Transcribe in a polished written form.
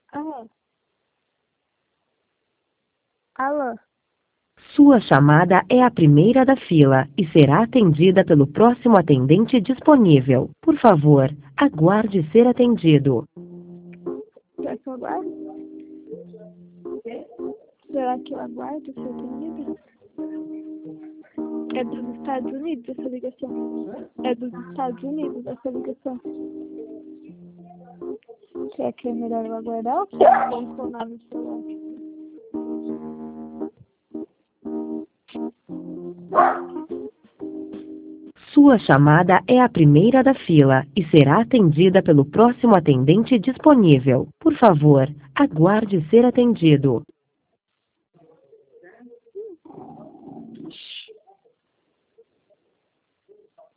Alô? Alô? Sua chamada é a primeira da fila e será atendida pelo próximo atendente disponível. Por favor, aguarde ser atendido. Será que eu aguardo? Será que eu aguardo ser atendida? É dos Estados Unidos essa ligação. É dos Estados Unidos essa ligação. Será que é melhor eu aguardar ou funcionar no celular? Sua chamada é a primeira da fila e será atendida pelo próximo atendente disponível. Por favor, aguarde ser atendido.